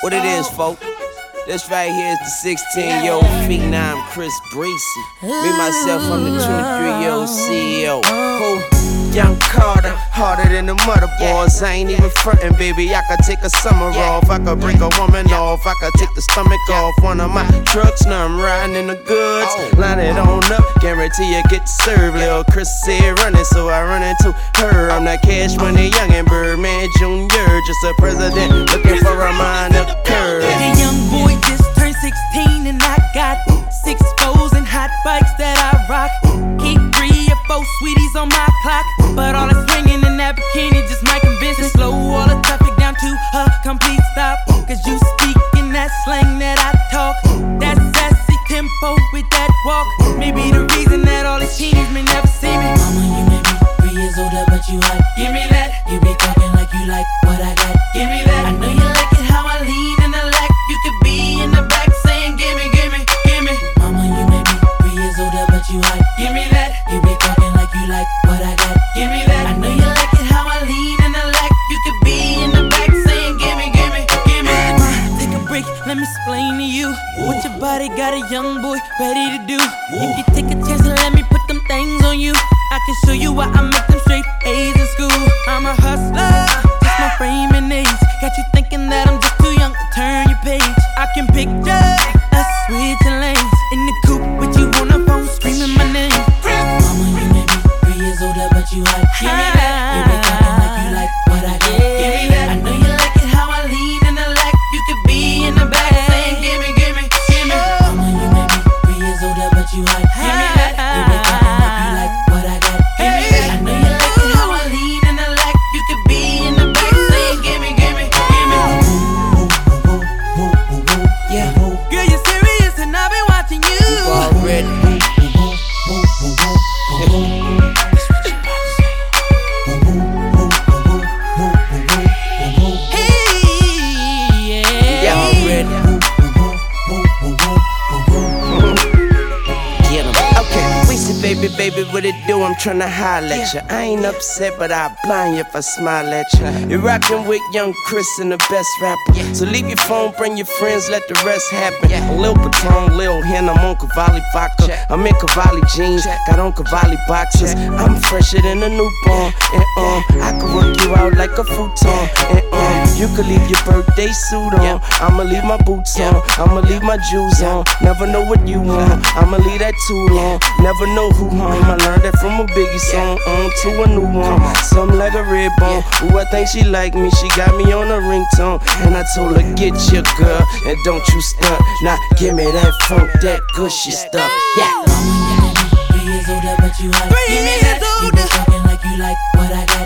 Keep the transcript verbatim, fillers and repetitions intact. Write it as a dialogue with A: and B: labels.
A: What it is, folk? This right here is the sixteen-year-old phenom Chris Breezy. Me, myself, I'm the twenty-three-year-old C E O. Who? Young Carter, harder than the mother boys. I ain't even frontin', baby. I could take a summer off. I could break a woman off. I could take the stomach off one of my trucks. Now I'm riding in the goods. Line it on up, guarantee you get served. Lil' Chris said running, so I run into her. I'm that Cash Money young and Birdman Junior Just a president looking for a minor curve.
B: The young boy just turned sixteen and I got six foes and hot bikes that I rock. Keep three or four sweeties on my clock, but all that's swinging in that bikini just might convince and slow all the traffic down to a complete stop. Cause you speak in that slang that I talk, that sassy tempo with that walk. Maybe the reason that all these teenies may never see me.
C: Mama, you may be three years older, but you hot.
B: Give me that.
C: You be talking like you like what I got.
B: Give me that.
C: I know you like it how I lean in the lack. You could be in the back saying gimme, gimme, gimme. Mama, you may be three years older, but you hot.
B: Give me that.
C: You be talking like you like what I got.
B: Give me that.
C: I know you like it how I lean in the lack. You could be in the back saying gimme, gimme, gimme.
B: Ma, take a break, let me explain to you what your body got a young boy ready to do. If you take a chance and let me put them things on you, I can show you why I make them straight A's in school. I'm a hustler, just my frame and age got you thinking that I'm just too young to turn your page. I can picture us switching lanes in the coupe with you on the phone screaming my name.
C: Mama, you may be three years older, but you hot.
B: Give me that.
C: You be talking like you like what I got.
B: Give me that.
C: I know you like it how I lean in the lack. You could be in the back saying gimme, gimme, gimme. Mama, you may be three years older, but you hot.
B: Give me that.
C: You be talking like you like what I got.
B: Give me that.
C: I know you like it how I lean in the lack. You could be in the back saying gimme, gimme, gimme.
A: Yeah,
B: Girl, you're serious and I've been watching you.
A: already.
B: Hey, yeah.
A: Yeah, already. Get 'em. Okay, we say baby, baby, what it do? I'm tryna holler at ya. I ain't upset, but I'll blind you if I smile at ya. You're rockin' with young Chris and the best rapper. So leave your phone, bring your friends, let the rest happen. Lil Patron, Lil Hen, I'm on Cavalli vodka. I'm in Cavalli jeans, got on Cavalli boxers. I'm fresher than a newborn. And um, I could work you out like a futon. And um, you could leave your birthday suit on. I'ma leave my boots on. I'ma leave my jewels on. Never know what you want. I'ma leave that too long. Never know who home. I learned that from a Biggie song. On to a new one. Something like a red bone. Ooh, I think she like me. She got me on a ringtone. And I told her, get your girl. And don't you stunt. Now give me that funk, that gushy stuff. Yeah.
C: Mama, you may be three years older, but you hot.
B: Three
C: Give me
B: years
C: that. You be
B: older.
C: talking like you like what I got.